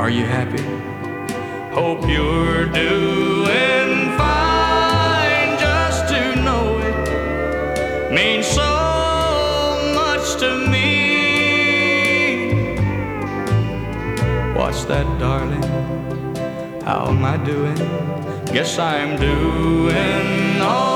Are you happy? Hope you're doing fine. Just to know it means so much to me. What's that, darling? How am I doing? Guess I'm doing all